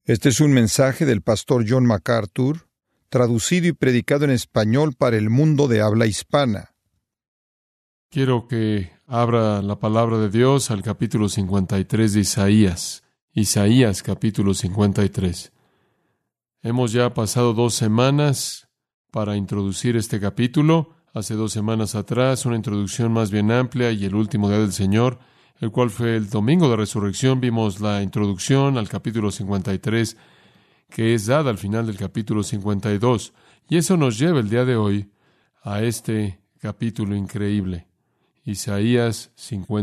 Este es un mensaje del pastor John MacArthur, traducido y predicado en español para el mundo de habla hispana. Quiero que abra la palabra de Dios al capítulo 53 de Isaías. Isaías capítulo 53. Hemos ya pasado 2 semanas para introducir este capítulo. Hace 2 semanas atrás, una introducción más bien amplia y el último día del Señor, el cual fue el domingo de resurrección. Vimos la introducción al capítulo 53, que es dada al final del capítulo 52. Y eso nos lleva el día de hoy a este capítulo increíble, Isaías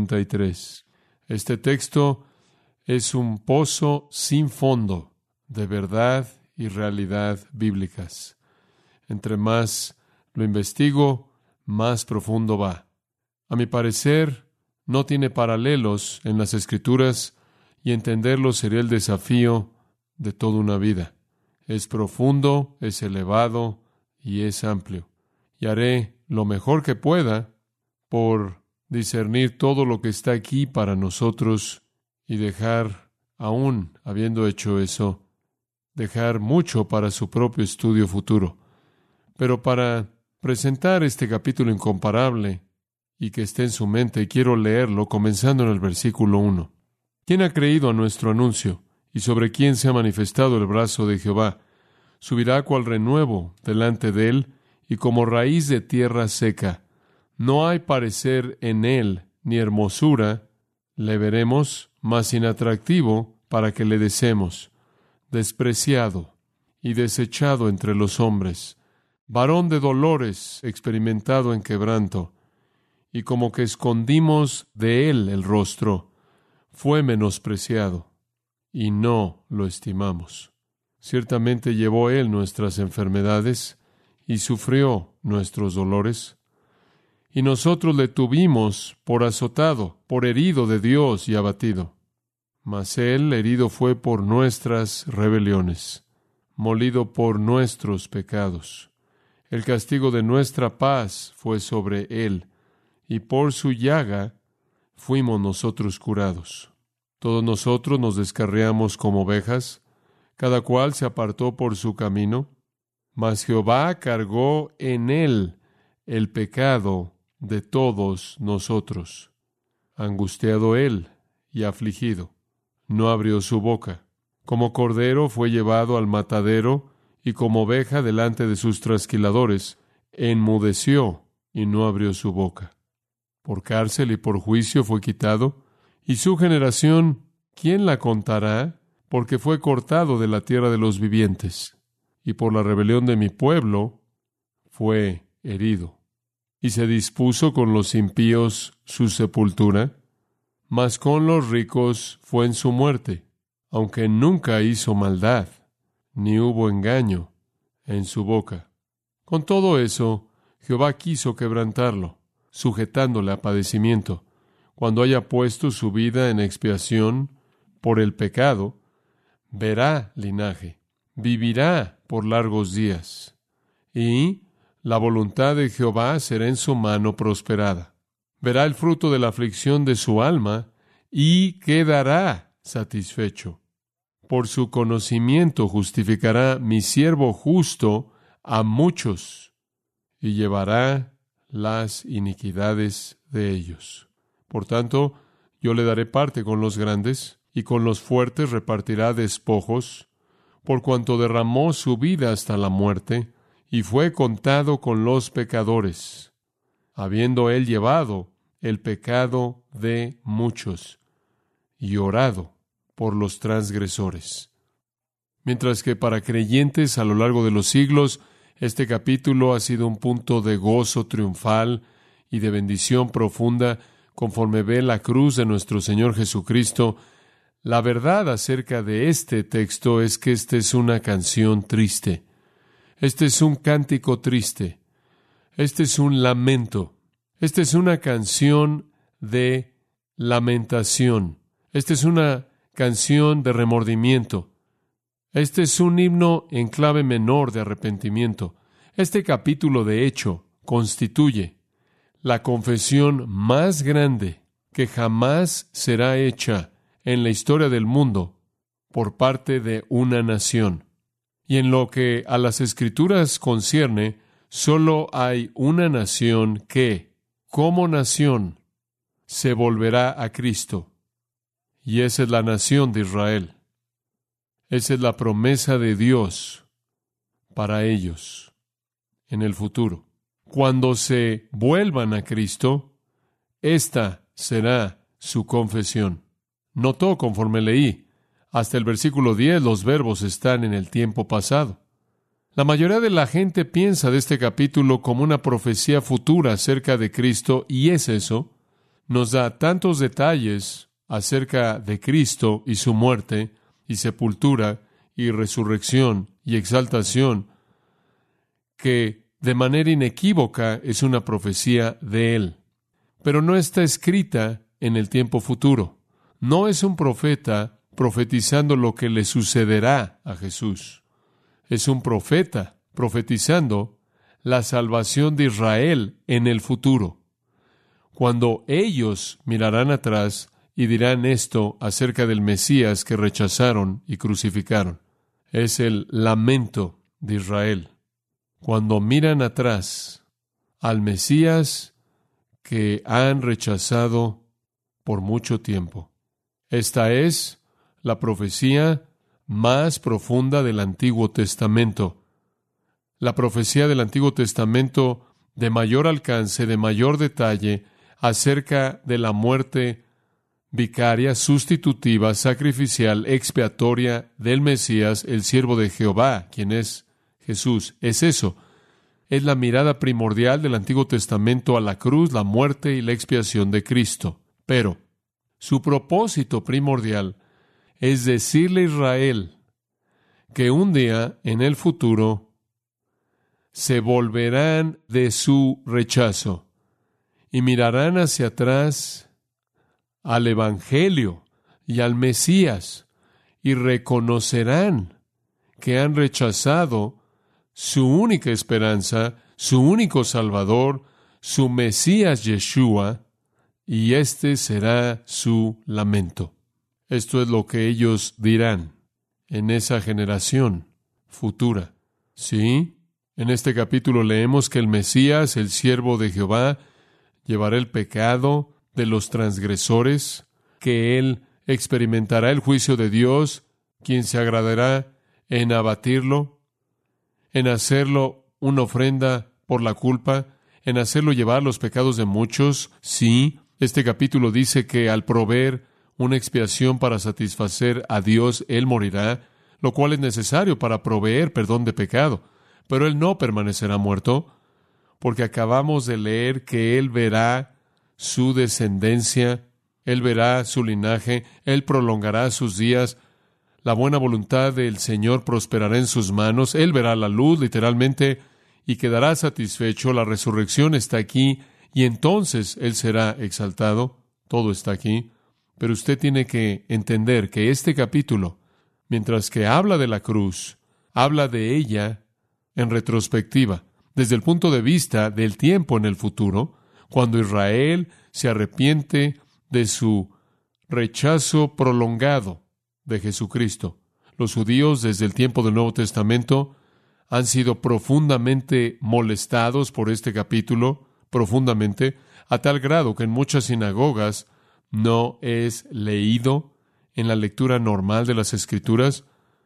53. Este texto es un pozo sin fondo de verdad y realidad bíblicas. Entre más lo investigo, más profundo va. A mi parecer, no tiene paralelos en las Escrituras y entenderlo sería el desafío de toda una vida. Es profundo, es elevado y es amplio. Y haré lo mejor que pueda por discernir todo lo que está aquí para nosotros y dejar, aún habiendo hecho eso, dejar mucho para su propio estudio futuro. Pero para presentar este capítulo incomparable y que esté en su mente, quiero leerlo comenzando en el versículo 1. ¿Quién ha creído a nuestro anuncio? ¿Y sobre quién se ha manifestado el brazo de Jehová? Subirá cual renuevo delante de él, y como raíz de tierra seca. No hay parecer en él, ni hermosura. Le veremos más inatractivo para que le deseemos. Despreciado y desechado entre los hombres. Varón de dolores, experimentado en quebranto. Y como que escondimos de él el rostro, fue menospreciado, y no lo estimamos. Ciertamente llevó él nuestras enfermedades, y sufrió nuestros dolores. Y nosotros le tuvimos por azotado, por herido de Dios y abatido. Mas él herido fue por nuestras rebeliones, molido por nuestros pecados. El castigo de nuestra paz fue sobre él, y por su llaga fuimos nosotros curados. Todos nosotros nos descarriamos como ovejas, cada cual se apartó por su camino, mas Jehová cargó en él el pecado de todos nosotros. Angustiado él y afligido, no abrió su boca. Como cordero fue llevado al matadero, y como oveja delante de sus trasquiladores, enmudeció y no abrió su boca. Por cárcel y por juicio fue quitado, y su generación, ¿quién la contará? Porque fue cortado de la tierra de los vivientes, y por la rebelión de mi pueblo fue herido. Y se dispuso con los impíos su sepultura, mas con los ricos fue en su muerte, aunque nunca hizo maldad, ni hubo engaño en su boca. Con todo eso, Jehová quiso quebrantarlo, sujetándole a padecimiento. Cuando haya puesto su vida en expiación por el pecado, verá linaje, vivirá por largos días, y la voluntad de Jehová será en su mano prosperada. Verá el fruto de la aflicción de su alma, y quedará satisfecho. Por su conocimiento justificará mi siervo justo a muchos, y llevará las iniquidades de ellos. Por tanto, yo le daré parte con los grandes, y con los fuertes repartirá despojos, por cuanto derramó su vida hasta la muerte, y fue contado con los pecadores, habiendo él llevado el pecado de muchos, y orado por los transgresores. Mientras que para creyentes a lo largo de los siglos, este capítulo ha sido un punto de gozo triunfal y de bendición profunda conforme ve la cruz de nuestro Señor Jesucristo. La verdad acerca de este texto es que esta es una canción triste. Este es un cántico triste. Este es un lamento. Esta es una canción de lamentación. Esta es una canción de remordimiento. Este es un himno en clave menor de arrepentimiento. Este capítulo, de hecho, constituye la confesión más grande que jamás será hecha en la historia del mundo por parte de una nación. Y en lo que a las Escrituras concierne, solo hay una nación que, como nación, se volverá a Cristo. Y esa es la nación de Israel. Esa es la promesa de Dios para ellos en el futuro. Cuando se vuelvan a Cristo, esta será su confesión. Notó, conforme leí, hasta el versículo 10, los verbos están en el tiempo pasado. La mayoría de la gente piensa de este capítulo como una profecía futura acerca de Cristo, y es eso. Nos da tantos detalles acerca de Cristo y su muerte, y sepultura, y resurrección, y exaltación, que de manera inequívoca es una profecía de Él. Pero no está escrita en el tiempo futuro. No es un profeta profetizando lo que le sucederá a Jesús. Es un profeta profetizando la salvación de Israel en el futuro. Cuando ellos mirarán atrás y dirán esto acerca del Mesías que rechazaron y crucificaron. Es el lamento de Israel. Cuando miran atrás al Mesías que han rechazado por mucho tiempo. Esta es la profecía más profunda del Antiguo Testamento. La profecía del Antiguo Testamento de mayor alcance, de mayor detalle, acerca de la muerte vicaria, sustitutiva, sacrificial, expiatoria del Mesías, el siervo de Jehová, quien es Jesús. Es eso. Es la mirada primordial del Antiguo Testamento a la cruz, la muerte y la expiación de Cristo. Pero su propósito primordial es decirle a Israel que un día en el futuro se volverán de su rechazo y mirarán hacia atrás al Evangelio y al Mesías y reconocerán que han rechazado su única esperanza, su único Salvador, su Mesías Yeshua, y este será su lamento. Esto es lo que ellos dirán en esa generación futura. Sí, en este capítulo leemos que el Mesías, el siervo de Jehová, llevará el pecado de los transgresores, que Él experimentará el juicio de Dios, quien se agradará en abatirlo, en hacerlo una ofrenda por la culpa, en hacerlo llevar los pecados de muchos. Sí, este capítulo dice que al proveer una expiación para satisfacer a Dios, Él morirá, lo cual es necesario para proveer perdón de pecado. Pero Él no permanecerá muerto, porque acabamos de leer que Él verá su descendencia, Él verá su linaje, Él prolongará sus días, la buena voluntad del Señor prosperará en sus manos, Él verá la luz, literalmente, y quedará satisfecho. La resurrección está aquí, y entonces Él será exaltado. Todo está aquí. Pero usted tiene que entender que este capítulo, mientras que habla de la cruz, habla de ella en retrospectiva, desde el punto de vista del tiempo en el futuro, cuando Israel se arrepiente de su rechazo prolongado de Jesucristo. Los judíos, desde el tiempo del Nuevo Testamento, han sido profundamente molestados por este capítulo, profundamente, a tal grado que en muchas sinagogas no es leído en la lectura normal de las Escrituras,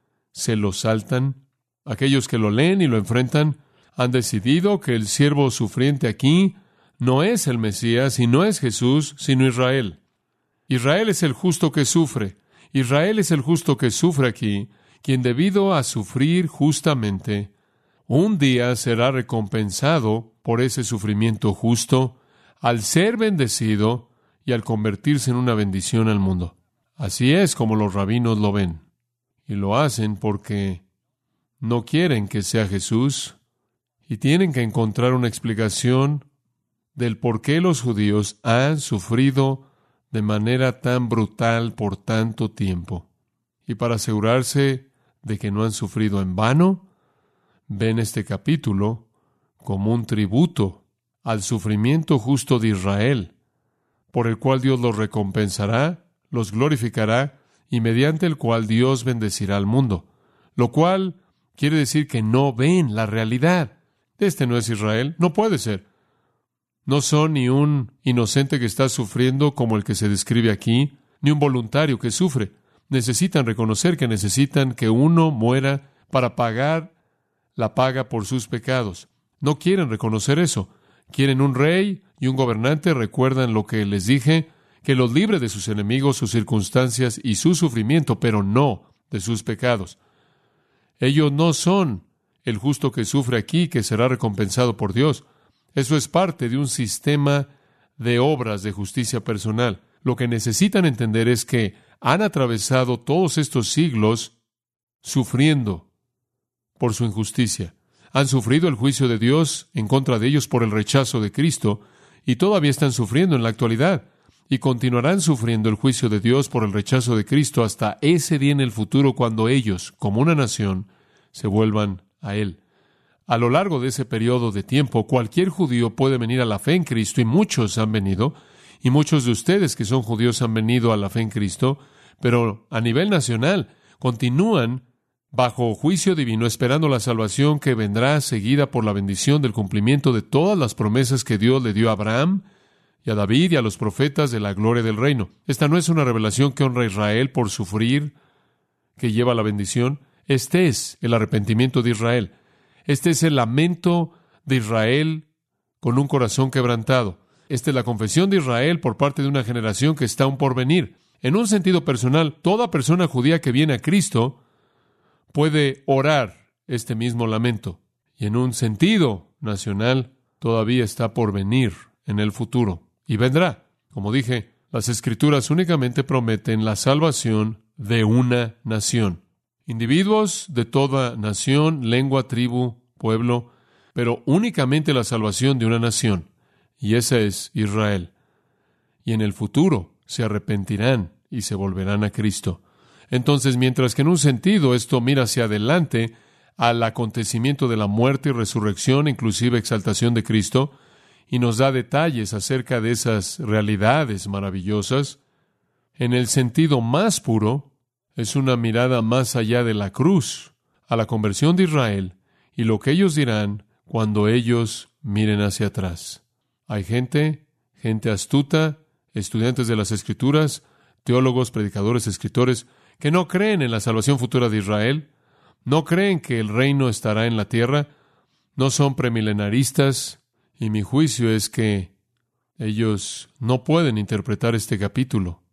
se lo saltan. Aquellos que lo leen y lo enfrentan han decidido que el siervo sufriente aquí no es el Mesías y no es Jesús, sino Israel. Israel es el justo que sufre. Israel es el justo que sufre aquí, quien debido a sufrir justamente, un día será recompensado por ese sufrimiento justo, al ser bendecido y al convertirse en una bendición al mundo. Así es como los rabinos lo ven. Y lo hacen porque no quieren que sea Jesús y tienen que encontrar una explicación del por qué los judíos han sufrido de manera tan brutal por tanto tiempo. Y para asegurarse de que no han sufrido en vano, ven este capítulo como un tributo al sufrimiento justo de Israel, por el cual Dios los recompensará, los glorificará y mediante el cual Dios bendecirá al mundo, lo cual quiere decir que no ven la realidad. Este no es Israel, no puede ser. No son ni un inocente que está sufriendo como el que se describe aquí, ni un voluntario que sufre. Necesitan reconocer que necesitan que uno muera para pagar la paga por sus pecados. No quieren reconocer eso. Quieren un rey y un gobernante. Recuerdan lo que les dije, que los libre de sus enemigos, sus circunstancias y su sufrimiento, pero no de sus pecados. Ellos no son el justo que sufre aquí, que será recompensado por Dios. Eso es parte de un sistema de obras de justicia personal. Lo que necesitan entender es que han atravesado todos estos siglos sufriendo por su injusticia. Han sufrido el juicio de Dios en contra de ellos por el rechazo de Cristo y todavía están sufriendo en la actualidad y continuarán sufriendo el juicio de Dios por el rechazo de Cristo hasta ese día en el futuro cuando ellos, como una nación, se vuelvan a Él. A lo largo de ese periodo de tiempo, cualquier judío puede venir a la fe en Cristo y muchos han venido, y muchos de ustedes que son judíos han venido a la fe en Cristo, pero a nivel nacional continúan bajo juicio divino, esperando la salvación que vendrá seguida por la bendición del cumplimiento de todas las promesas que Dios le dio a Abraham y a David y a los profetas de la gloria del reino. Esta no es una revelación que honra a Israel por sufrir, que lleva a la bendición. Este es el arrepentimiento de Israel. Este es el lamento de Israel con un corazón quebrantado. Esta es la confesión de Israel por parte de una generación que está aún por venir. En un sentido personal, toda persona judía que viene a Cristo puede orar este mismo lamento. Y en un sentido nacional, todavía está por venir en el futuro. Y vendrá. Como dije, las Escrituras únicamente prometen la salvación de una nación. Individuos de toda nación, lengua, tribu, pueblo, pero únicamente la salvación de una nación. Y esa es Israel. Y en el futuro se arrepentirán y se volverán a Cristo. Entonces, mientras que en un sentido esto mira hacia adelante al acontecimiento de la muerte y resurrección, inclusive exaltación de Cristo, y nos da detalles acerca de esas realidades maravillosas, en el sentido más puro, es una mirada más allá de la cruz, a la conversión de Israel y lo que ellos dirán cuando ellos miren hacia atrás. Hay gente astuta, estudiantes de las Escrituras, teólogos, predicadores, escritores, que no creen en la salvación futura de Israel, no creen que el reino estará en la tierra, no son premilenaristas, y mi juicio es que ellos no pueden interpretar este capítulo,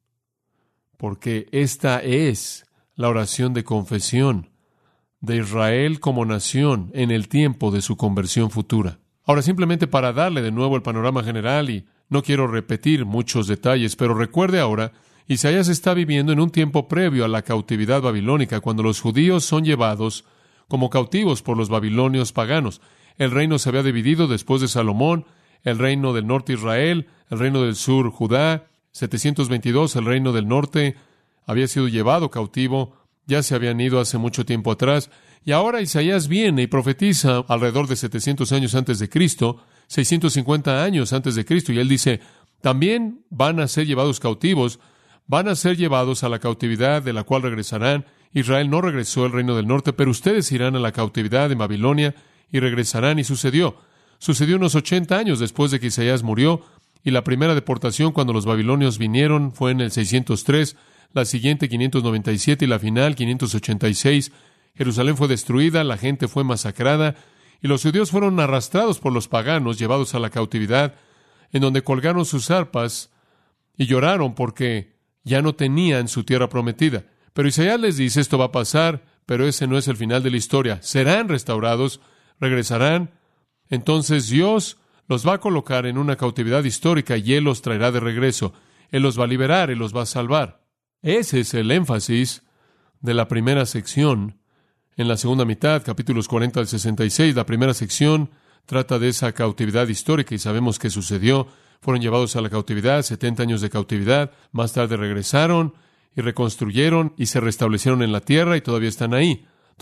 porque esta es la oración de confesión de Israel como nación en el tiempo de su conversión futura. Ahora, simplemente para darle de nuevo el panorama general, y no quiero repetir muchos detalles, pero recuerde ahora, Isaías está viviendo en un tiempo previo a la cautividad babilónica, cuando los judíos son llevados como cautivos por los babilonios paganos. El reino se había dividido después de Salomón, el reino del norte Israel, el reino del sur Judá. 722, el reino del norte había sido llevado cautivo, ya se habían ido hace mucho tiempo atrás, y ahora Isaías viene y profetiza alrededor de 700 años antes de Cristo, 650 años antes de Cristo, y él dice, también van a ser llevados cautivos, van a ser llevados a la cautividad de la cual regresarán. Israel no regresó al reino del norte, pero ustedes irán a la cautividad de Babilonia y regresarán. Y sucedió unos 80 años después de que Isaías murió, y la primera deportación cuando los babilonios vinieron fue en el 603, la siguiente 597 y la final 586. Jerusalén fue destruida, la gente fue masacrada, y los judíos fueron arrastrados por los paganos, llevados a la cautividad, en donde colgaron sus arpas y lloraron porque ya no tenían su tierra prometida. Pero Isaías les dice, esto va a pasar, pero ese no es el final de la historia. Serán restaurados, regresarán. Entonces Dios los va a colocar en una cautividad histórica y Él los traerá de regreso. Él los va a liberar, Él los va a salvar. Ese es el énfasis de la primera sección. En la segunda mitad, capítulos 40 al 66, la primera sección trata de esa cautividad histórica y sabemos qué sucedió. Fueron llevados a la cautividad, 70 años de cautividad, más tarde regresaron y reconstruyeron y se restablecieron en la tierra y todavía están ahí.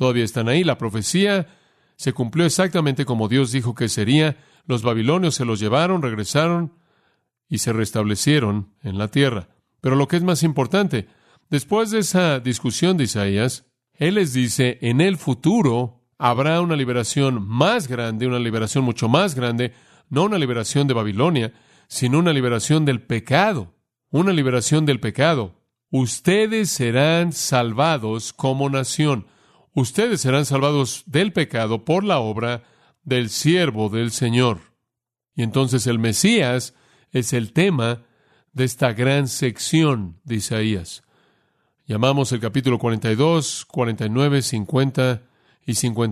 La profecía se cumplió exactamente como Dios dijo que sería. Los babilonios se los llevaron, regresaron y se restablecieron en la tierra. Pero lo que es más importante, Después de esa discusión de Isaías, él les dice, en el futuro habrá una liberación más grande, una liberación mucho más grande, no una liberación de Babilonia, sino una liberación del pecado, una liberación del pecado. Ustedes serán salvados como nación. Ustedes serán salvados del pecado por la obra del siervo del Señor. Y entonces el Mesías es el tema de esta gran sección de Isaías. Llamamos el capítulo 42, 49, 50 y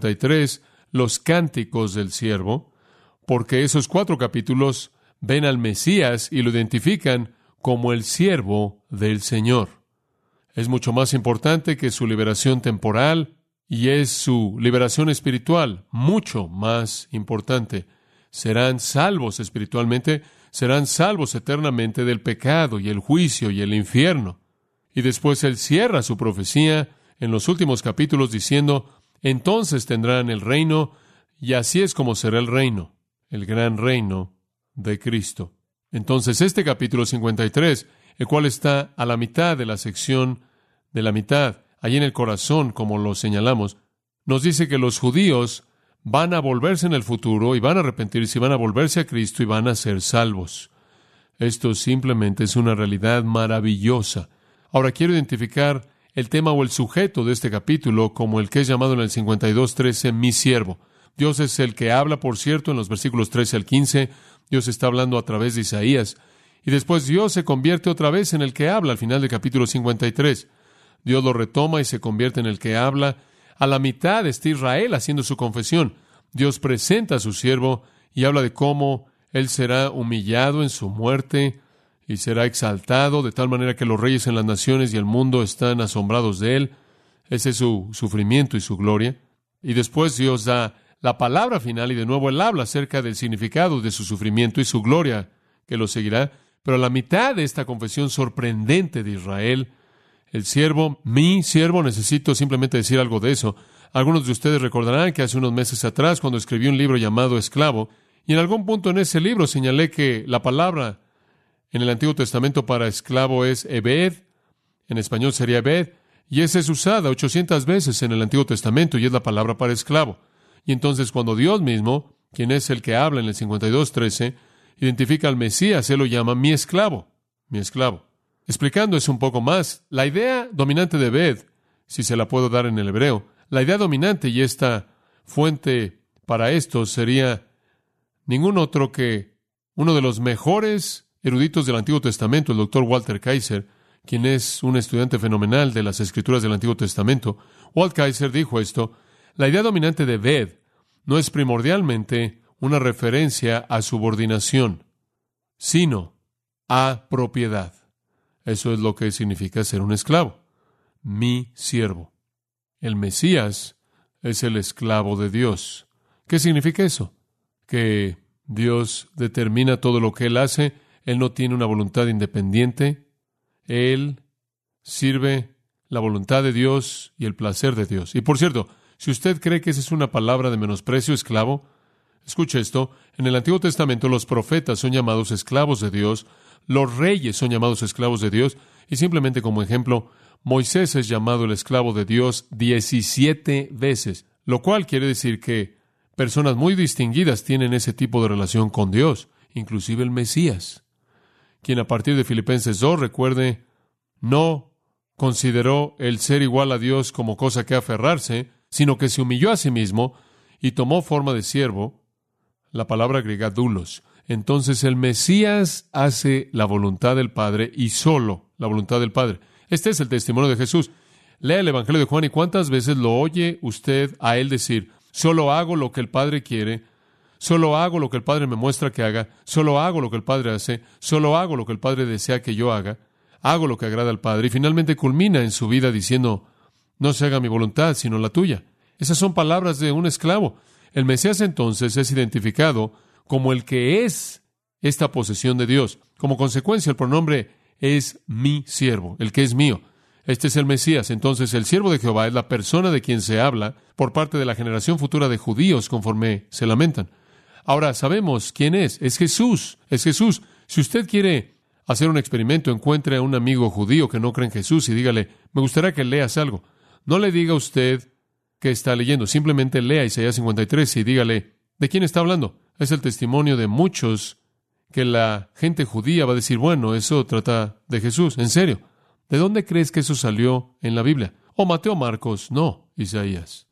53 los cánticos del siervo, porque esos 4 capítulos ven al Mesías y lo identifican como el siervo del Señor. Es mucho más importante que su liberación temporal y es su liberación espiritual, mucho más importante. Serán salvos espiritualmente, serán salvos eternamente del pecado y el juicio y el infierno. Y después él cierra su profecía en los últimos capítulos diciendo, entonces tendrán el reino, y así es como será el reino, el gran reino de Cristo. Entonces este capítulo 53, el cual está a la mitad de la sección de la mitad, allí en el corazón, como lo señalamos, nos dice que los judíos van a volverse en el futuro y van a arrepentirse y van a volverse a Cristo y van a ser salvos. Esto simplemente es una realidad maravillosa. Ahora quiero identificar el tema o el sujeto de este capítulo como el que es llamado en el 52:13, mi siervo. Dios es el que habla, por cierto, en los versículos 13 al 15. Dios está hablando a través de Isaías. Y después Dios se convierte otra vez en el que habla al final del capítulo 53. Dios lo retoma y se convierte en el que habla. A la mitad está Israel haciendo su confesión. Dios presenta a su siervo y habla de cómo él será humillado en su muerte y será exaltado de tal manera que los reyes en las naciones y el mundo están asombrados de él. Ese es su sufrimiento y su gloria. Y después Dios da la palabra final y de nuevo él habla acerca del significado de su sufrimiento y su gloria que lo seguirá. Pero a la mitad de esta confesión sorprendente de Israel, el siervo, mi siervo, necesito simplemente decir algo de eso. Algunos de ustedes recordarán que hace unos meses atrás, cuando escribí un libro llamado Esclavo, y en algún punto en ese libro señalé que la palabra en el Antiguo Testamento para esclavo es Ebed, en español sería Ebed, y esa es usada 800 veces en el Antiguo Testamento, y es la palabra para esclavo. Y entonces cuando Dios mismo, quien es el que habla en el 52:13, identifica al Mesías, él lo llama mi esclavo, mi esclavo. Explicando eso un poco más, la idea dominante de Ebed, si se la puedo dar en el hebreo, la idea dominante y esta fuente para esto sería ningún otro que uno de los mejores eruditos del Antiguo Testamento, el Dr. Walter Kaiser, quien es un estudiante fenomenal de las Escrituras del Antiguo Testamento. Walt Kaiser dijo esto: la idea dominante de Ebed no es primordialmente una referencia a subordinación, sino a propiedad. Eso es lo que significa ser un esclavo. Mi siervo. El Mesías es el esclavo de Dios. ¿Qué significa eso? Que Dios determina todo lo que Él hace. Él no tiene una voluntad independiente. Él sirve la voluntad de Dios y el placer de Dios. Y por cierto, si usted cree que esa es una palabra de menosprecio, esclavo, escuche esto. En el Antiguo Testamento los profetas son llamados esclavos de Dios. Los reyes son llamados esclavos de Dios. Y simplemente como ejemplo, Moisés es llamado el esclavo de Dios 17 veces, lo cual quiere decir que personas muy distinguidas tienen ese tipo de relación con Dios, inclusive el Mesías, quien a partir de Filipenses 2, recuerde, no consideró el ser igual a Dios como cosa que aferrarse, sino que se humilló a sí mismo y tomó forma de siervo, la palabra griega doulos. Entonces el Mesías hace la voluntad del Padre y solo la voluntad del Padre. Este es el testimonio de Jesús. Lea el Evangelio de Juan y cuántas veces lo oye usted a él decir: solo hago lo que el Padre quiere, solo hago lo que el Padre me muestra que haga, solo hago lo que el Padre hace, solo hago lo que el Padre desea que yo haga, hago lo que agrada al Padre. Y finalmente culmina en su vida diciendo: no se haga mi voluntad, sino la tuya. Esas son palabras de un esclavo. El Mesías entonces es identificado como el que es esta posesión de Dios. Como consecuencia, el pronombre es mi siervo, el que es mío. Este es el Mesías. Entonces, el siervo de Jehová es la persona de quien se habla por parte de la generación futura de judíos conforme se lamentan. Ahora, sabemos quién es. Es Jesús. Es Jesús. Si usted quiere hacer un experimento, encuentre a un amigo judío que no cree en Jesús y dígale, me gustaría que leas algo. No le diga a usted que está leyendo, simplemente lea Isaías 53 y dígale, ¿de quién está hablando? Es el testimonio de muchos que la gente judía va a decir, bueno, eso trata de Jesús. En serio, ¿de dónde crees que eso salió en la Biblia? ¿O Mateo, Marcos? No, Isaías.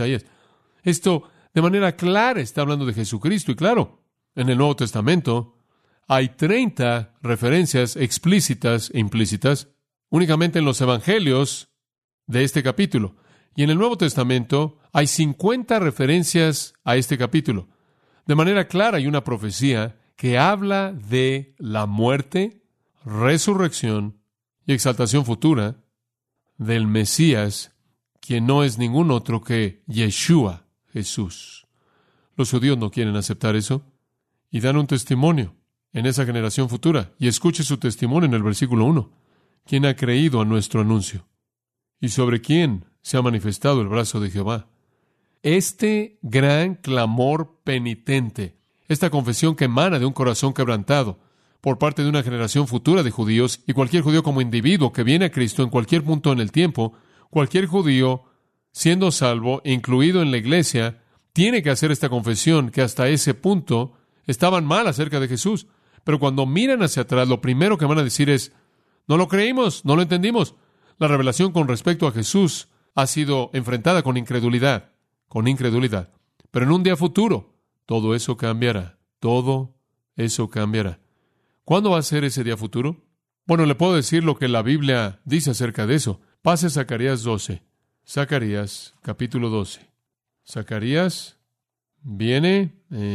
Esto de manera clara está hablando de Jesucristo. Y claro, en el Nuevo Testamento hay 30 referencias explícitas e implícitas únicamente en los evangelios de este capítulo. Y en el Nuevo Testamento hay 50 referencias a este capítulo. De manera clara hay una profecía que habla de la muerte, resurrección y exaltación futura del Mesías, quien no es ningún otro que Yeshua, Jesús. Los judíos no quieren aceptar eso y dan un testimonio en esa generación futura. Y escuche su testimonio en el versículo 1. ¿Quién ha creído a nuestro anuncio? ¿Y sobre quién se ha manifestado el brazo de Jehová? Este gran clamor penitente, esta confesión que emana de un corazón quebrantado por parte de una generación futura de judíos y cualquier judío como individuo que viene a Cristo en cualquier punto en el tiempo, cualquier judío siendo salvo, incluido en la iglesia, tiene que hacer esta confesión que hasta ese punto estaban mal acerca de Jesús. Pero cuando miran hacia atrás, lo primero que van a decir es, no lo creímos, no lo entendimos. La revelación con respecto a Jesús ha sido enfrentada con incredulidad. Pero en un día futuro, todo eso cambiará. Todo eso cambiará. ¿Cuándo va a ser ese día futuro? Bueno, le puedo decir lo que la Biblia dice acerca de eso. Pase a Zacarías 12. Zacarías, capítulo 12. Zacarías viene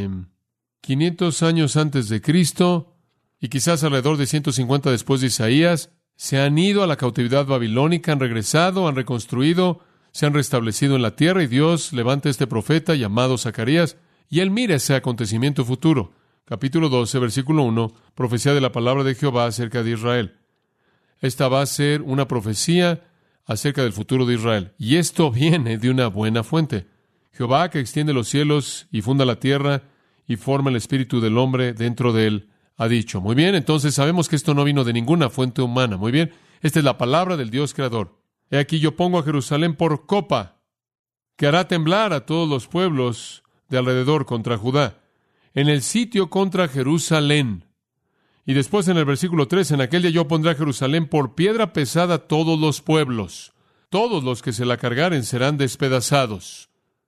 500 años antes de Cristo y quizás alrededor de 150 después de Isaías. Se han ido a la cautividad babilónica, han regresado, han reconstruido, se han restablecido en la tierra y Dios levanta a este profeta llamado Zacarías y él mira ese acontecimiento futuro. Capítulo 12, versículo 1, profecía de la palabra de Jehová acerca de Israel. Esta va a ser una profecía acerca del futuro de Israel. Y esto viene de una buena fuente. Jehová, que extiende los cielos y funda la tierra y forma el espíritu del hombre dentro de él, ha dicho. Muy bien, entonces sabemos que esto no vino de ninguna fuente humana. Muy bien, esta es la palabra del Dios creador. He aquí yo pongo a Jerusalén por copa, que hará temblar a todos los pueblos de alrededor contra Judá, en el sitio contra Jerusalén. Y después en el versículo 3, en aquel día yo pondré a Jerusalén por piedra pesada a todos los pueblos. Todos los que se la cargaren serán despedazados.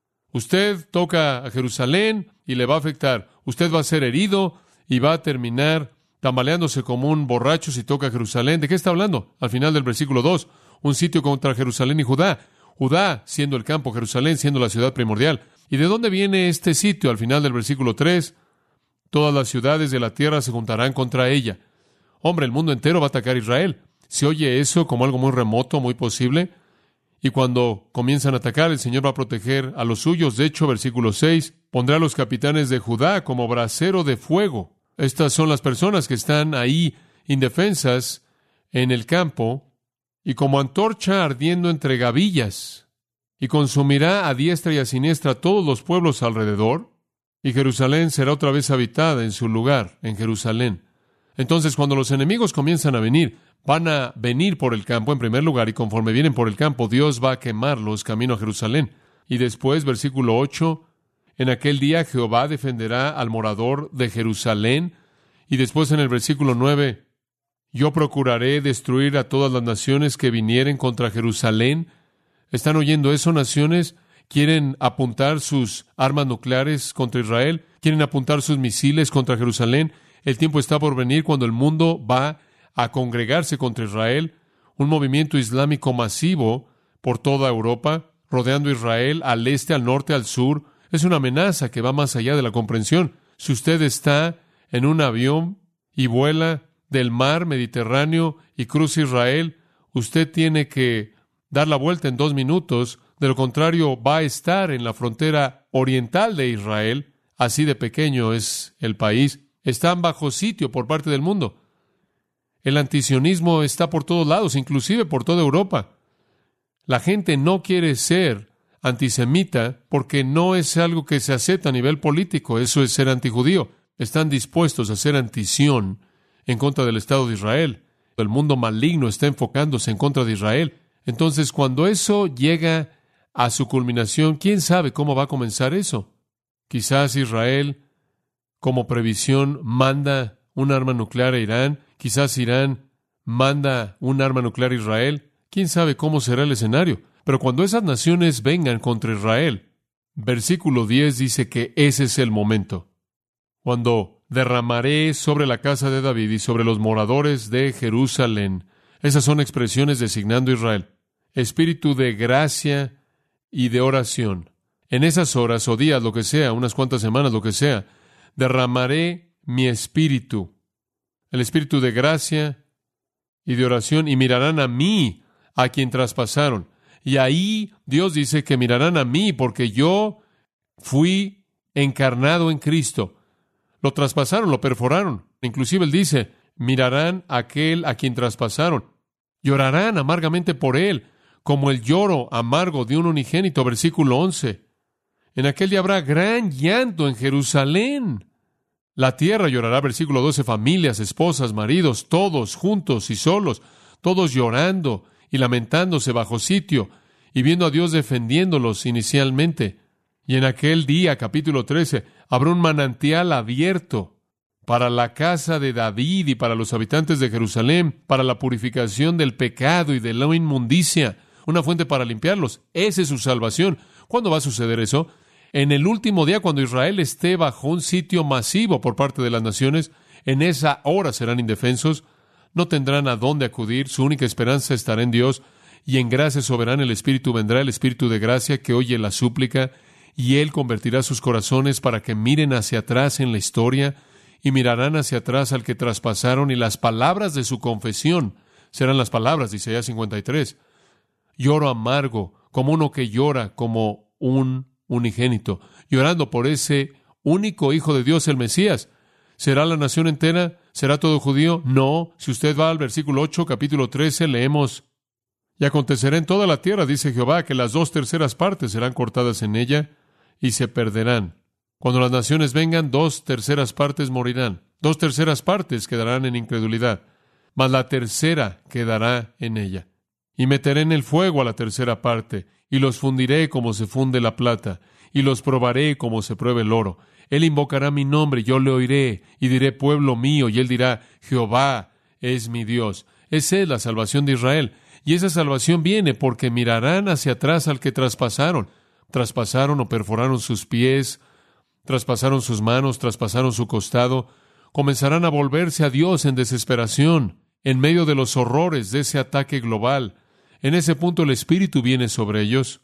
Usted toca a Jerusalén y le va a afectar. Usted va a ser herido y va a terminar tambaleándose como un borracho si toca a Jerusalén. ¿De qué está hablando? Al final del versículo 2, un sitio contra Jerusalén y Judá. Judá siendo el campo, Jerusalén siendo la ciudad primordial. ¿Y de dónde viene este sitio? Al final del versículo 3, todas las ciudades de la tierra se juntarán contra ella. Hombre, el mundo entero va a atacar a Israel. ¿Se oye eso como algo muy remoto, muy posible? Y cuando comienzan a atacar, el Señor va a proteger a los suyos. De hecho, versículo 6, pondrá a los capitanes de Judá como brasero de fuego. Estas son las personas que están ahí indefensas en el campo y como antorcha ardiendo entre gavillas. Y consumirá a diestra y a siniestra a todos los pueblos alrededor, y Jerusalén será otra vez habitada en su lugar, en Jerusalén. Entonces, cuando los enemigos comienzan a venir, van a venir por el campo en primer lugar, y conforme vienen por el campo, Dios va a quemarlos camino a Jerusalén. Y después, versículo 8, en aquel día Jehová defenderá al morador de Jerusalén. Y después en el versículo 9, yo procuraré destruir a todas las naciones que vinieren contra Jerusalén. ¿Están oyendo eso, naciones? ¿Quieren apuntar sus armas nucleares contra Israel? ¿Quieren apuntar sus misiles contra Jerusalén? El tiempo está por venir cuando el mundo va a congregarse contra Israel. Un movimiento islámico masivo por toda Europa, rodeando Israel al este, al norte, al sur. Es una amenaza que va más allá de la comprensión. Si usted está en un avión y vuela del mar Mediterráneo y cruza Israel, usted tiene que dar la vuelta en 2 minutos. De lo contrario, va a estar en la frontera oriental de Israel. Así de pequeño es el país. Están bajo sitio por parte del mundo. El antisionismo está por todos lados, inclusive por toda Europa. La gente no quiere ser antisemita porque no es algo que se acepta a nivel político. Eso es ser antijudío. Están dispuestos a ser antisión en contra del Estado de Israel. El mundo maligno está enfocándose en contra de Israel. Entonces, cuando eso llega a su culminación, ¿quién sabe cómo va a comenzar eso? Quizás Israel, como previsión, manda un arma nuclear a Irán. Quizás Irán manda un arma nuclear a Israel. ¿Quién sabe cómo será el escenario? Pero cuando esas naciones vengan contra Israel, versículo 10 dice que ese es el momento. Cuando derramaré sobre la casa de David y sobre los moradores de Jerusalén. Esas son expresiones designando a Israel. Espíritu de gracia y de oración. En esas horas o días, lo que sea, unas cuantas semanas, lo que sea, derramaré mi espíritu. El espíritu de gracia y de oración, y mirarán a mí, a quien traspasaron. Y ahí Dios dice que mirarán a mí, porque yo fui encarnado en Cristo. Lo traspasaron, lo perforaron. Inclusive Él dice, mirarán a aquel a quien traspasaron. Llorarán amargamente por Él, como el lloro amargo de un unigénito. Versículo 11. En aquel día habrá gran llanto en Jerusalén. La tierra llorará. Versículo 12. Familias, esposas, maridos, todos juntos y solos, todos llorando y lamentándose bajo sitio y viendo a Dios defendiéndolos inicialmente. Y en aquel día, capítulo 13, habrá un manantial abierto para la casa de David y para los habitantes de Jerusalén, para la purificación del pecado y de la inmundicia, una fuente para limpiarlos. Esa es su salvación. ¿Cuándo va a suceder eso? En el último día, cuando Israel esté bajo un sitio masivo por parte de las naciones, en esa hora serán indefensos, no tendrán a dónde acudir, su única esperanza estará en Dios, y en gracia soberana el Espíritu vendrá, el Espíritu de gracia que oye la súplica, y Él convertirá sus corazones para que miren hacia atrás en la historia, y mirarán hacia atrás al que traspasaron, y las palabras de su confesión serán las palabras de Isaías 53. Lloro amargo, como uno que llora como un unigénito, llorando por ese único Hijo de Dios, el Mesías. ¿Será la nación entera? ¿Será todo judío? No. Si usted va al versículo 8, capítulo 13, leemos: y acontecerá en toda la tierra, dice Jehová, que las 2/3 partes serán cortadas en ella y se perderán. Cuando las naciones vengan, 2/3 partes morirán. 2/3 partes quedarán en incredulidad, mas la tercera quedará en ella. Y meteré en el fuego a la tercera parte, y los fundiré como se funde la plata, y los probaré como se prueba el oro. Él invocará mi nombre, yo le oiré, y diré pueblo mío, y él dirá, Jehová es mi Dios. Esa es la salvación de Israel, y esa salvación viene porque mirarán hacia atrás al que traspasaron. Traspasaron o perforaron sus pies, traspasaron sus manos, traspasaron su costado. Comenzarán a volverse a Dios en desesperación, en medio de los horrores de ese ataque global. En ese punto el Espíritu viene sobre ellos,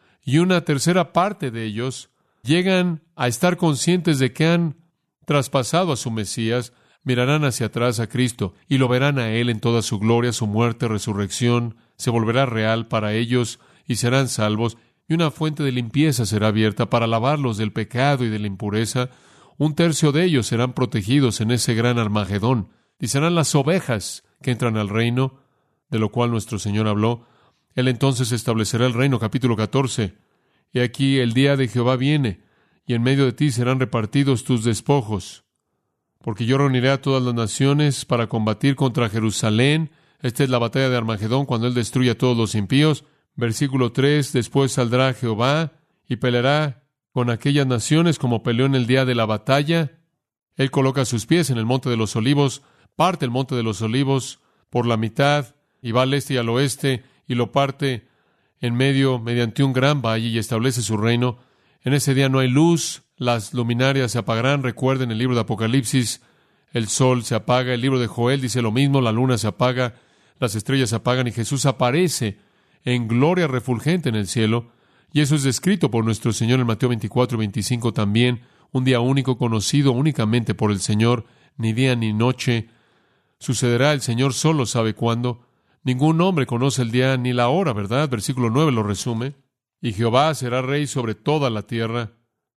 y una tercera parte de ellos llegan a estar conscientes de que han traspasado a su Mesías, mirarán hacia atrás a Cristo y lo verán a Él en toda su gloria, su muerte, resurrección, se volverá real para ellos y serán salvos, y una fuente de limpieza será abierta para lavarlos del pecado y de la impureza. 1/3 de ellos serán protegidos en ese gran Armagedón, y serán las ovejas que entran al reino, de lo cual nuestro Señor habló. Él entonces establecerá el reino, capítulo 14. Y aquí el día de Jehová viene, y en medio de ti serán repartidos tus despojos. Porque yo reuniré a todas las naciones para combatir contra Jerusalén. Esta es la batalla de Armagedón, cuando Él destruye a todos los impíos. Versículo 3, después saldrá Jehová y peleará con aquellas naciones como peleó en el día de la batalla. Él coloca sus pies en el monte de los olivos, parte el monte de los olivos por la mitad, y va al este y al oeste, y lo parte en medio mediante un gran valle, y establece su reino. En ese día no hay luz, las luminarias se apagarán. Recuerden el libro de Apocalipsis, el sol se apaga. El libro de Joel dice lo mismo, la luna se apaga, las estrellas se apagan, y Jesús aparece en gloria refulgente en el cielo. Y eso es descrito por nuestro Señor en Mateo 24:25 también, un día único conocido únicamente por el Señor, ni día ni noche. Sucederá, el Señor solo sabe cuándo. Ningún hombre conoce el día ni la hora, ¿verdad? Versículo 9 lo resume. Y Jehová será rey sobre toda la tierra.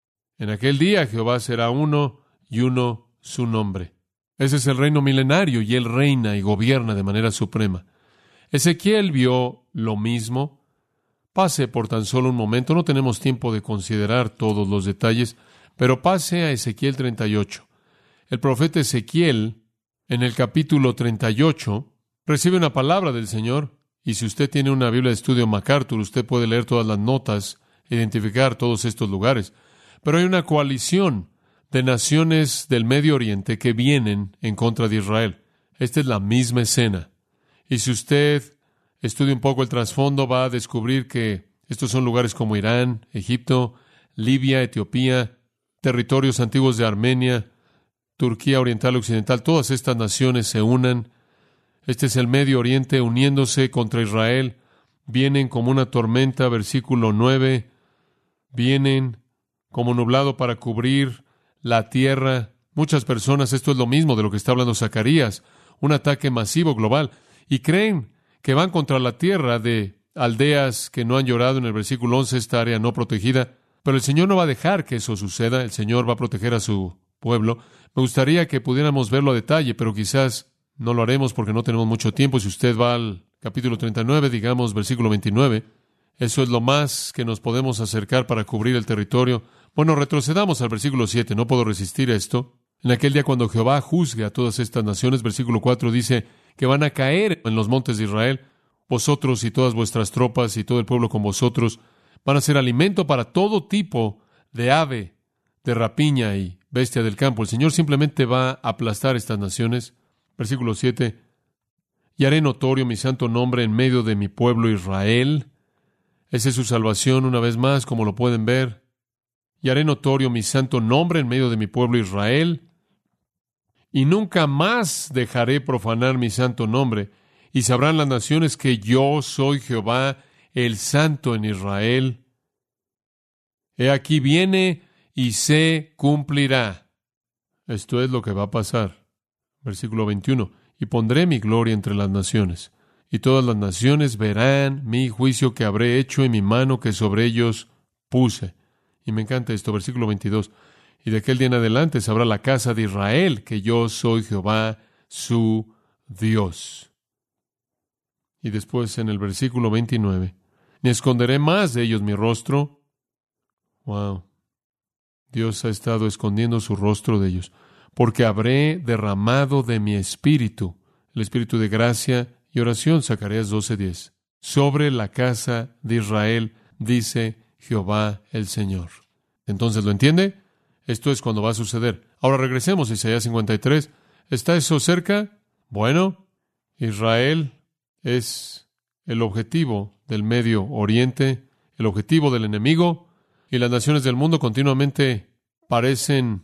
En aquel día Jehová será uno, y uno su nombre. Ese es el reino milenario, y Él reina y gobierna de manera suprema. Ezequiel vio lo mismo. Pase por tan solo un momento, no tenemos tiempo de considerar todos los detalles, pero pase a Ezequiel 38. El profeta Ezequiel En el capítulo 38, recibe una palabra del Señor, y si usted tiene una Biblia de estudio MacArthur, usted puede leer todas las notas, identificar todos estos lugares. Pero hay una coalición de naciones del Medio Oriente que vienen en contra de Israel. Esta es la misma escena. Y si usted estudia un poco el trasfondo, va a descubrir que estos son lugares como Irán, Egipto, Libia, Etiopía, territorios antiguos de Armenia, Turquía Oriental y Occidental. Todas estas naciones se unan. Este es el Medio Oriente uniéndose contra Israel. Vienen como una tormenta, versículo 9. Vienen como nublado para cubrir la tierra. Muchas personas, esto es lo mismo de lo que está hablando Zacarías, un ataque masivo global, y creen que van contra la tierra de aldeas que no han llorado en el versículo 11, esta área no protegida. Pero el Señor no va a dejar que eso suceda. El Señor va a proteger a su pueblo. Me gustaría que pudiéramos verlo a detalle, pero quizás no lo haremos porque no tenemos mucho tiempo. Si usted va al capítulo 39, digamos, versículo 29, eso es lo más que nos podemos acercar para cubrir el territorio. Bueno, retrocedamos al versículo 7. No puedo resistir esto. En aquel día cuando Jehová juzgue a todas estas naciones, versículo 4 dice que van a caer en los montes de Israel. Vosotros y todas vuestras tropas y todo el pueblo con vosotros van a ser alimento para todo tipo de ave, de rapiña y bestia del campo. El Señor simplemente va a aplastar estas naciones. Versículo 7. Y haré notorio mi santo nombre en medio de mi pueblo Israel. Esa es su salvación una vez más, como lo pueden ver. Y haré notorio mi santo nombre en medio de mi pueblo Israel. Y nunca más dejaré profanar mi santo nombre. Y sabrán las naciones que yo soy Jehová, el santo en Israel. He aquí viene y se cumplirá. Esto es lo que va a pasar. Versículo 21. Y pondré mi gloria entre las naciones, y todas las naciones verán mi juicio que habré hecho en mi mano que sobre ellos puse. Y me encanta esto, versículo 22. Y de aquel día en adelante sabrá la casa de Israel que yo soy Jehová, su Dios. Y después en el versículo 29. Ni esconderé más de ellos mi rostro. Wow. Dios ha estado escondiendo su rostro de ellos. Porque habré derramado de mi espíritu, el espíritu de gracia y oración, Zacarías 12:10, sobre la casa de Israel, dice Jehová el Señor. Entonces, ¿lo entiende? Esto es cuando va a suceder. Ahora regresemos a Isaías 53. ¿Está eso cerca? Bueno, Israel es el objetivo del Medio Oriente, el objetivo del enemigo, y las naciones del mundo continuamente parecen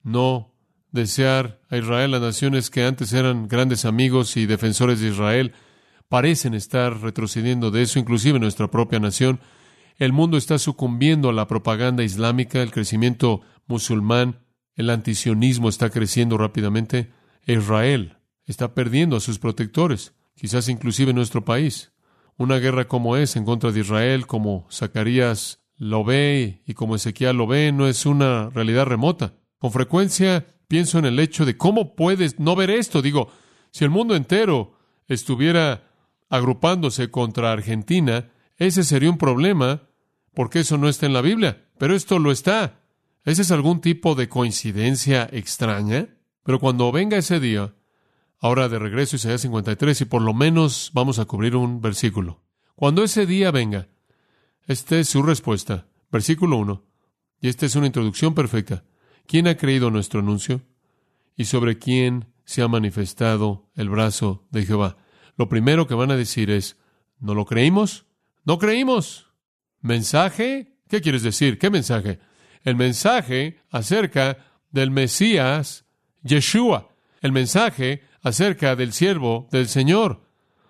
no desear a Israel. Las naciones que antes eran grandes amigos y defensores de Israel parecen estar retrocediendo de eso, inclusive nuestra propia nación. El mundo está sucumbiendo a la propaganda islámica, el crecimiento musulmán, el antisionismo está creciendo rápidamente. Israel está perdiendo a sus protectores, quizás inclusive en nuestro país. Una guerra como es en contra de Israel, como Zacarías lo ve y como Ezequiel lo ve, no es una realidad remota. Con frecuencia pienso en el hecho de cómo puedes no ver esto. Digo, si el mundo entero estuviera agrupándose contra Argentina, ese sería un problema, porque eso no está en la Biblia, pero esto lo está. ¿Ese es algún tipo de coincidencia extraña? Pero cuando venga ese día, ahora de regreso a Isaías 53, y por lo menos vamos a cubrir un versículo. Cuando ese día venga, esta es su respuesta. Versículo 1. Y esta es una introducción perfecta. ¿Quién ha creído nuestro anuncio? ¿Y sobre quién se ha manifestado el brazo de Jehová? Lo primero que van a decir es, ¿no lo creímos? ¡No creímos! ¿Mensaje? ¿Qué quieres decir? ¿Qué mensaje? El mensaje acerca del Mesías, Yeshua. El mensaje acerca del siervo del Señor.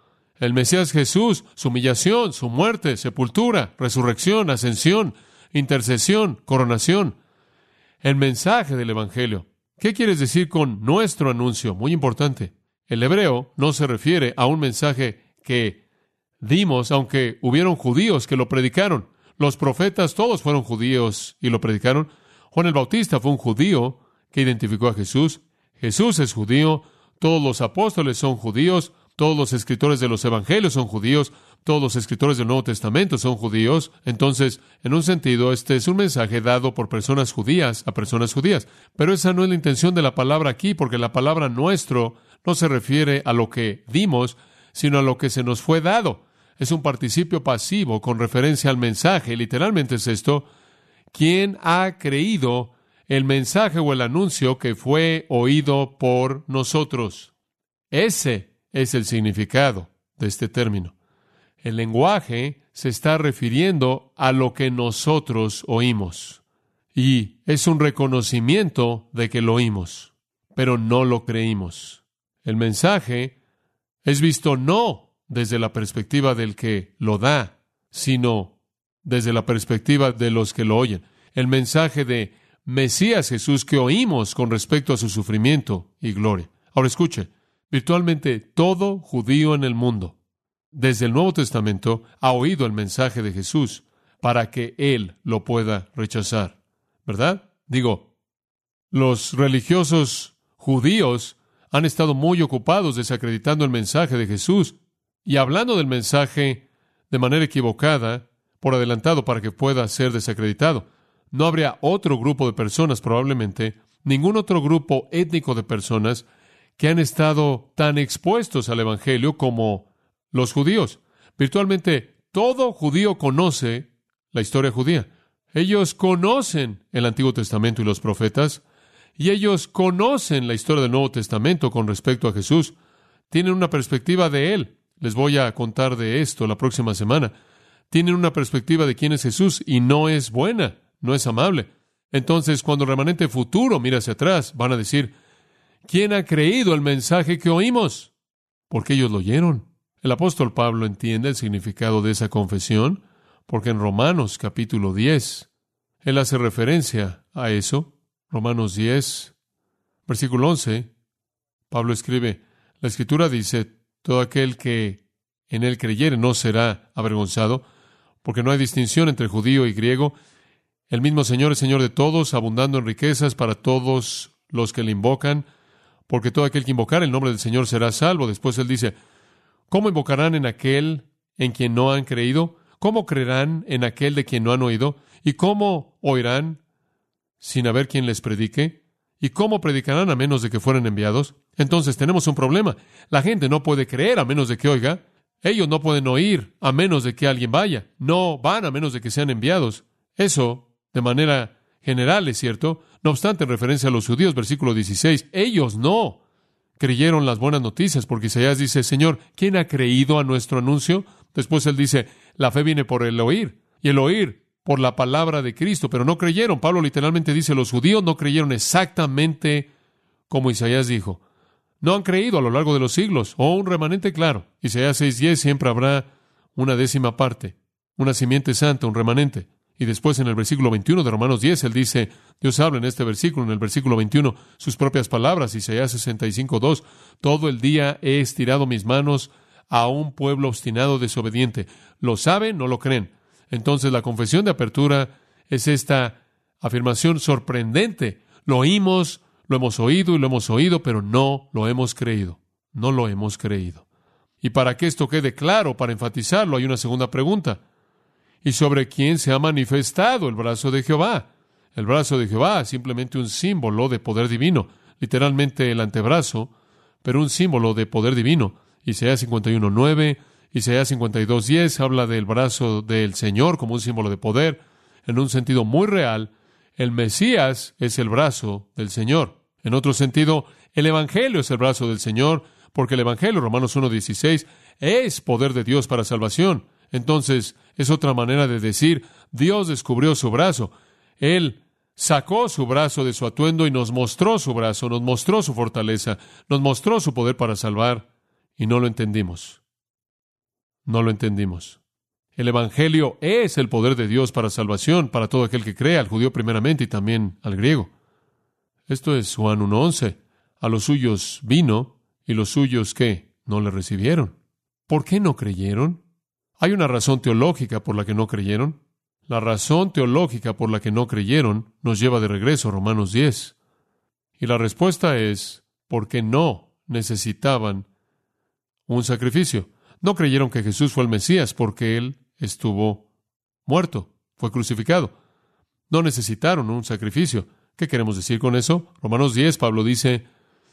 El Mesías Jesús, su humillación, su muerte, sepultura, resurrección, ascensión, intercesión, coronación. El mensaje del Evangelio. ¿Qué quieres decir con nuestro anuncio? Muy importante. El hebreo no se refiere a un mensaje que dimos, aunque hubieron judíos que lo predicaron. Los profetas todos fueron judíos y lo predicaron. Juan el Bautista fue un judío que identificó a Jesús. Jesús es judío. Todos los apóstoles son judíos. Todos los escritores de los evangelios son judíos. Todos los escritores del Nuevo Testamento son judíos. Entonces, en un sentido, este es un mensaje dado por personas judías a personas judías. Pero esa no es la intención de la palabra aquí, porque la palabra nuestro no se refiere a lo que dimos, sino a lo que se nos fue dado. Es un participio pasivo con referencia al mensaje. Literalmente es esto: ¿quién ha creído el mensaje o el anuncio que fue oído por nosotros? Ese es el significado de este término. El lenguaje se está refiriendo a lo que nosotros oímos. Y es un reconocimiento de que lo oímos, pero no lo creímos. El mensaje es visto no desde la perspectiva del que lo da, sino desde la perspectiva de los que lo oyen. El mensaje de Mesías Jesús que oímos con respecto a su sufrimiento y gloria. Ahora escuche, virtualmente todo judío en el mundo, desde el Nuevo Testamento, ha oído el mensaje de Jesús para que él lo pueda rechazar, ¿verdad? Digo, los religiosos judíos han estado muy ocupados desacreditando el mensaje de Jesús y hablando del mensaje de manera equivocada, por adelantado para que pueda ser desacreditado. No habría otro grupo de personas, probablemente, ningún otro grupo étnico de personas que han estado tan expuestos al Evangelio como los judíos. Virtualmente todo judío conoce la historia judía. Ellos conocen el Antiguo Testamento y los profetas, y ellos conocen la historia del Nuevo Testamento con respecto a Jesús. Tienen una perspectiva de Él. Les voy a contar de esto la próxima semana. Tienen una perspectiva de quién es Jesús y no es buena, no es amable. Entonces, cuando el remanente futuro mira hacia atrás, van a decir: ¿quién ha creído el mensaje que oímos? Porque ellos lo oyeron. El apóstol Pablo entiende el significado de esa confesión, porque en Romanos capítulo 10, él hace referencia a eso. Romanos 10, versículo 11, Pablo escribe: la Escritura dice, todo aquel que en él creyere no será avergonzado, porque no hay distinción entre judío y griego. El mismo Señor es Señor de todos, abundando en riquezas para todos los que le invocan, porque todo aquel que invocar el nombre del Señor será salvo. Después él dice: ¿cómo invocarán en aquel en quien no han creído? ¿Cómo creerán en aquel de quien no han oído? ¿Y cómo oirán sin haber quien les predique? ¿Y cómo predicarán a menos de que fueran enviados? Entonces tenemos un problema. La gente no puede creer a menos de que oiga. Ellos no pueden oír a menos de que alguien vaya. No van a menos de que sean enviados. Eso, de manera general, es cierto. No obstante, en referencia a los judíos, versículo 16, ellos no creyeron las buenas noticias, porque Isaías dice: Señor, ¿quién ha creído a nuestro anuncio? Después él dice: la fe viene por el oír, y el oír por la palabra de Cristo, pero no creyeron. Pablo literalmente dice: los judíos no creyeron exactamente como Isaías dijo. No han creído a lo largo de los siglos, o un remanente claro. Isaías 6:10, siempre habrá una décima parte, una simiente santa, un remanente. Y después en el versículo 21 de Romanos 10, él dice, Dios habla en este versículo, en el versículo 21, sus propias palabras, Isaías 65:2, todo el día he estirado mis manos a un pueblo obstinado, desobediente. Lo saben, no lo creen. Entonces la confesión de apertura es esta afirmación sorprendente. Lo oímos, lo hemos oído y lo hemos oído, pero no lo hemos creído. No lo hemos creído. Y para que esto quede claro, para enfatizarlo, hay una segunda pregunta. ¿Y sobre quién se ha manifestado el brazo de Jehová? El brazo de Jehová es simplemente un símbolo de poder divino, literalmente el antebrazo, pero un símbolo de poder divino. Isaías 51:9, Isaías 52:10 habla del brazo del Señor como un símbolo de poder. En un sentido muy real, el Mesías es el brazo del Señor. En otro sentido, el Evangelio es el brazo del Señor, porque el Evangelio, Romanos 1:16, es poder de Dios para salvación. Entonces, es otra manera de decir, Dios descubrió su brazo. Él sacó su brazo de su atuendo y nos mostró su brazo, nos mostró su fortaleza, nos mostró su poder para salvar, y no lo entendimos. No lo entendimos. El Evangelio es el poder de Dios para salvación, para todo aquel que cree, al judío primeramente y también al griego. Esto es Juan 1:11. A los suyos vino, y los suyos, ¿qué? No le recibieron. ¿Por qué no creyeron? Hay una razón teológica por la que no creyeron. La razón teológica por la que no creyeron nos lleva de regreso a Romanos 10. Y la respuesta es porque no necesitaban un sacrificio. No creyeron que Jesús fue el Mesías porque Él estuvo muerto, fue crucificado. No necesitaron un sacrificio. ¿Qué queremos decir con eso? Romanos 10, Pablo dice,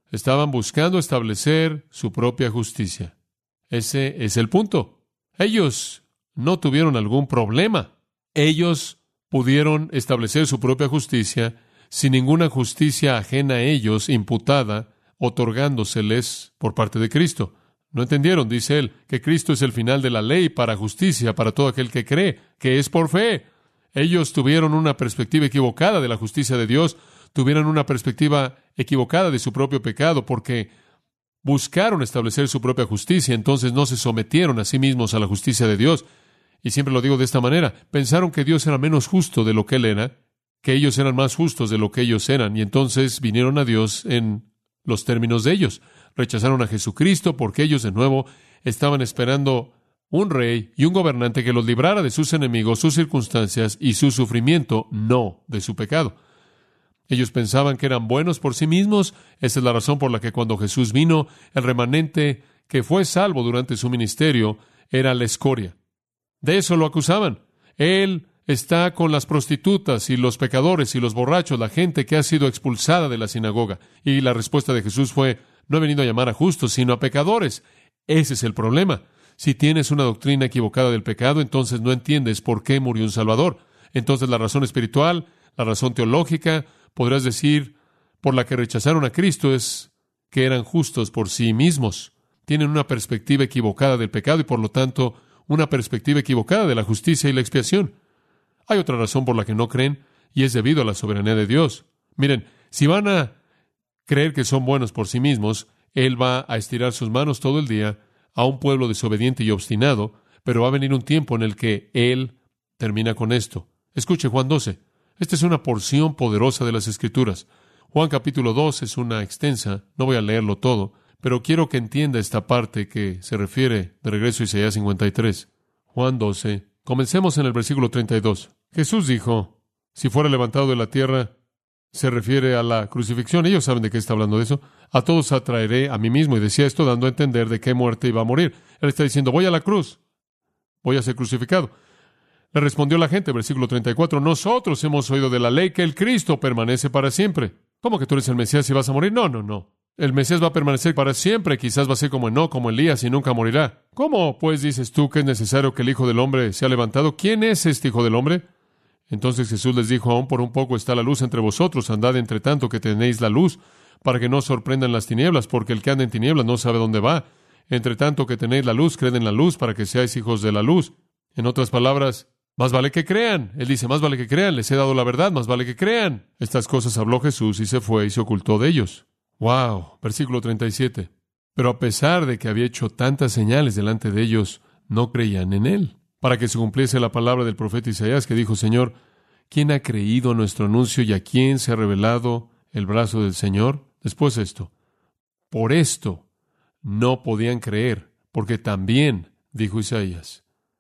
Estaban buscando establecer su propia justicia. Ese es el punto. Ellos no tuvieron algún problema. Ellos pudieron establecer su propia justicia sin ninguna justicia ajena a ellos imputada, otorgándoseles por parte de Cristo. No entendieron, dice él, que Cristo es el final de la ley para justicia para todo aquel que cree, que es por fe. Ellos tuvieron una perspectiva equivocada de la justicia de Dios, tuvieron una perspectiva equivocada de su propio pecado, porque buscaron establecer su propia justicia, entonces no se sometieron a sí mismos a la justicia de Dios. Y siempre lo digo de esta manera, pensaron que Dios era menos justo de lo que Él era, que ellos eran más justos de lo que ellos eran, y entonces vinieron a Dios en los términos de ellos. Rechazaron a Jesucristo porque ellos, de nuevo, estaban esperando un rey y un gobernante que los librara de sus enemigos, sus circunstancias y su sufrimiento, no de su pecado. Ellos pensaban que eran buenos por sí mismos. Esa es la razón por la que cuando Jesús vino, el remanente que fue salvo durante su ministerio era la escoria. De eso lo acusaban. Él está con las prostitutas y los pecadores y los borrachos, la gente que ha sido expulsada de la sinagoga. Y la respuesta de Jesús fue, no he venido a llamar a justos, sino a pecadores. Ese es el problema. Si tienes una doctrina equivocada del pecado, entonces no entiendes por qué murió un Salvador. Entonces la razón espiritual, la razón teológica, podrás decir, por la que rechazaron a Cristo es que eran justos por sí mismos. Tienen una perspectiva equivocada del pecado y por lo tanto una perspectiva equivocada de la justicia y la expiación. Hay otra razón por la que no creen y es debido a la soberanía de Dios. Miren, si van a creer que son buenos por sí mismos, Él va a estirar sus manos todo el día a un pueblo desobediente y obstinado, pero va a venir un tiempo en el que Él termina con esto. Escuche Juan 12. Esta es una porción poderosa de las Escrituras. Juan capítulo 2 es una extensa, no voy a leerlo todo, pero quiero que entienda esta parte que se refiere de regreso a Isaías 53. Juan 12. Comencemos en el versículo 32. Jesús dijo, si fuera levantado de la tierra, se refiere a la crucifixión. Ellos saben de qué está hablando de eso. A todos atraeré a mí mismo. Y decía esto dando a entender de qué muerte iba a morir. Él está diciendo, voy a la cruz. Voy a ser crucificado. Le respondió la gente, versículo 34, nosotros hemos oído de la ley que el Cristo permanece para siempre. ¿Cómo que tú eres el Mesías y vas a morir? No. El Mesías va a permanecer para siempre. Quizás va a ser como Enoc, como Elías y nunca morirá. ¿Cómo, pues, dices tú que es necesario que el Hijo del Hombre sea levantado? ¿Quién es este Hijo del Hombre? Entonces Jesús les dijo, aún por un poco está la luz entre vosotros, andad entre tanto que tenéis la luz, para que no os sorprendan las tinieblas, porque el que anda en tinieblas no sabe dónde va. Entre tanto que tenéis la luz, creed en la luz, para que seáis hijos de la luz. En otras palabras, más vale que crean. Él dice, más vale que crean, les he dado la verdad, más vale que crean. Estas cosas habló Jesús y se fue y se ocultó de ellos. ¡Wow! Versículo 37. Pero a pesar de que había hecho tantas señales delante de ellos, no creían en Él. Para que se cumpliese la palabra del profeta Isaías que dijo, Señor, ¿quién ha creído a nuestro anuncio y a quién se ha revelado el brazo del Señor? Después esto. Por esto no podían creer, porque también, dijo Isaías,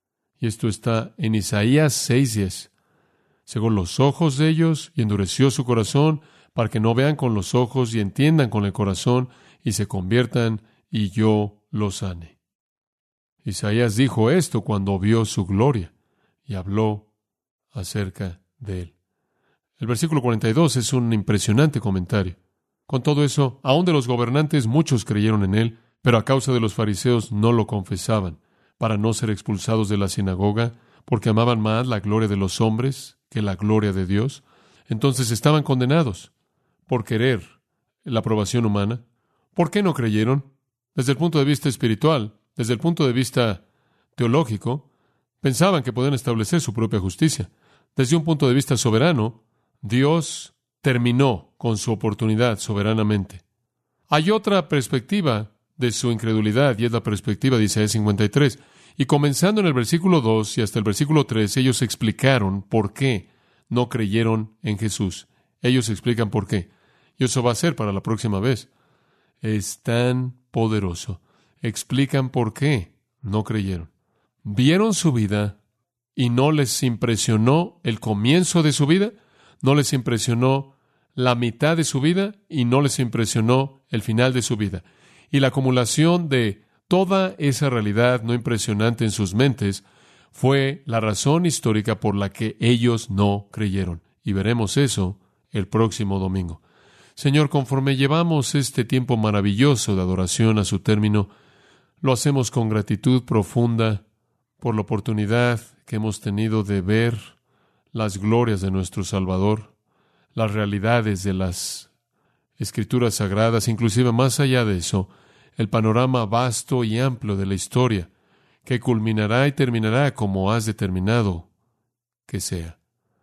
y esto está en Isaías 6:10, cegó los ojos de ellos y endureció su corazón para que no vean con los ojos y entiendan con el corazón y se conviertan y yo los sane. Isaías dijo esto cuando vio su gloria y habló acerca de él. El versículo 42 es un impresionante comentario. Con todo eso, aun de los gobernantes muchos creyeron en él, pero a causa de los fariseos no lo confesaban, para no ser expulsados de la sinagoga, porque amaban más la gloria de los hombres que la gloria de Dios. Entonces estaban condenados por querer la aprobación humana. ¿Por qué no creyeron? Desde el punto de vista espiritual, desde el punto de vista teológico, pensaban que podían establecer su propia justicia. Desde un punto de vista soberano, Dios terminó con su oportunidad soberanamente. Hay otra perspectiva de su incredulidad, y es la perspectiva de Isaías 53. Y comenzando en el versículo 2 y hasta el versículo 3, ellos explicaron por qué no creyeron en Jesús. Ellos explican por qué. Y eso va a ser para la próxima vez. Es tan poderoso. Explican por qué no creyeron. Vieron su vida y no les impresionó el comienzo de su vida, no les impresionó la mitad de su vida y no les impresionó el final de su vida. Y la acumulación de toda esa realidad no impresionante en sus mentes fue la razón histórica por la que ellos no creyeron. Y veremos eso el próximo domingo. Señor, conforme llevamos este tiempo maravilloso de adoración a su término, lo hacemos con gratitud profunda por la oportunidad que hemos tenido de ver las glorias de nuestro Salvador, las realidades de las Escrituras Sagradas, inclusive más allá de eso, el panorama vasto y amplio de la historia, que culminará y terminará como has determinado que sea.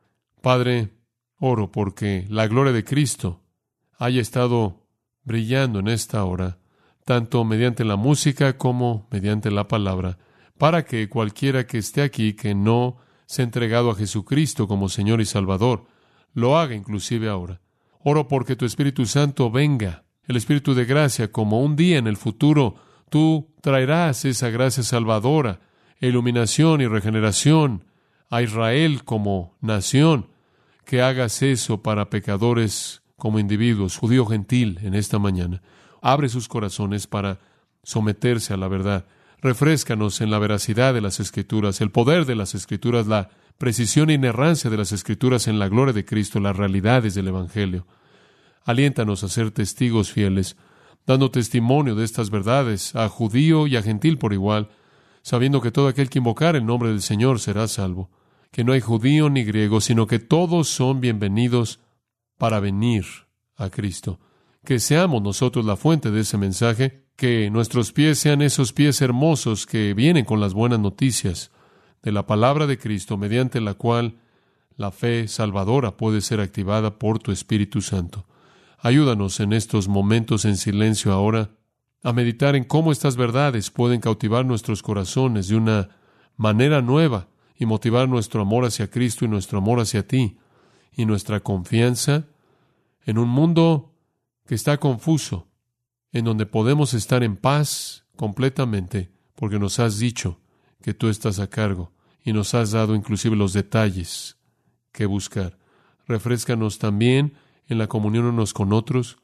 Padre, oro porque la gloria de Cristo haya estado brillando en esta hora, tanto mediante la música como mediante la palabra, para que cualquiera que esté aquí que no se ha entregado a Jesucristo como Señor y Salvador, lo haga inclusive ahora. Oro porque tu Espíritu Santo venga, el Espíritu de gracia, como un día en el futuro tú traerás esa gracia salvadora, iluminación y regeneración a Israel como nación, que hagas eso para pecadores como individuos, judío gentil, en esta mañana. Abre sus corazones para someterse a la verdad. Refréscanos en la veracidad de las Escrituras, el poder de las Escrituras, la precisión e inerrancia de las Escrituras en la gloria de Cristo, las realidades del Evangelio. Aliéntanos a ser testigos fieles, dando testimonio de estas verdades a judío y a gentil por igual, sabiendo que todo aquel que invocar el nombre del Señor será salvo, que no hay judío ni griego, sino que todos son bienvenidos para venir a Cristo. Que seamos nosotros la fuente de ese mensaje, que nuestros pies sean esos pies hermosos que vienen con las buenas noticias de la palabra de Cristo, mediante la cual la fe salvadora puede ser activada por tu Espíritu Santo. Ayúdanos en estos momentos en silencio ahora a meditar en cómo estas verdades pueden cautivar nuestros corazones de una manera nueva y motivar nuestro amor hacia Cristo y nuestro amor hacia ti y nuestra confianza en un mundo que está confuso, en donde podemos estar en paz completamente, porque nos has dicho que tú estás a cargo y nos has dado inclusive los detalles que buscar. Refréscanos también en la comunión unos con otros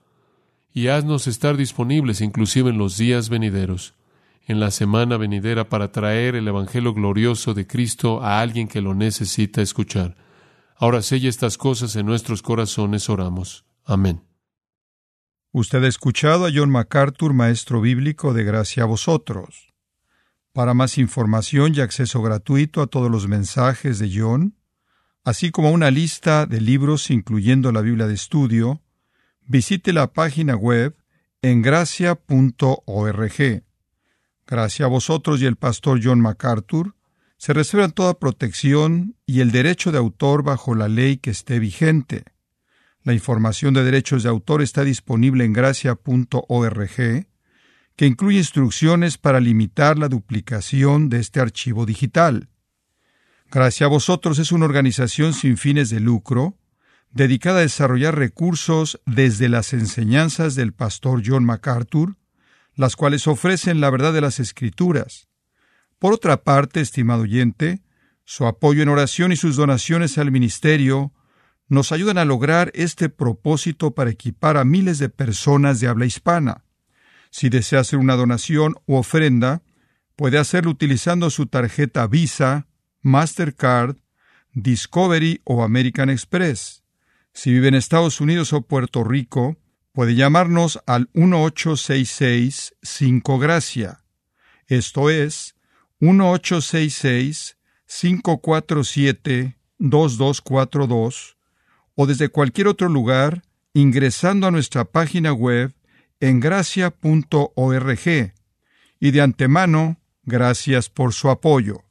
y haznos estar disponibles inclusive en los días venideros, en la semana venidera, para traer el Evangelio glorioso de Cristo a alguien que lo necesita escuchar. Ahora sella estas cosas en nuestros corazones, oramos. Amén. Usted ha escuchado a John MacArthur, maestro bíblico de Gracia a Vosotros. Para más información y acceso gratuito a todos los mensajes de John, así como una lista de libros incluyendo la Biblia de estudio, visite la página web en gracia.org. Gracia a Vosotros y el pastor John MacArthur se reservan toda protección y el derecho de autor bajo la ley que esté vigente. La información de derechos de autor está disponible en gracia.org, que incluye instrucciones para limitar la duplicación de este archivo digital. Gracia a Vosotros es una organización sin fines de lucro, dedicada a desarrollar recursos desde las enseñanzas del pastor John MacArthur, las cuales ofrecen la verdad de las Escrituras. Por otra parte, estimado oyente, su apoyo en oración y sus donaciones al ministerio nos ayudan a lograr este propósito para equipar a miles de personas de habla hispana. Si desea hacer una donación u ofrenda, puede hacerlo utilizando su tarjeta Visa, Mastercard, Discovery o American Express. Si vive en Estados Unidos o Puerto Rico, puede llamarnos al 1-866-5-GRACIA. Esto es 1-866-547-2242, o desde cualquier otro lugar ingresando a nuestra página web en gracia.org. Y de antemano, gracias por su apoyo.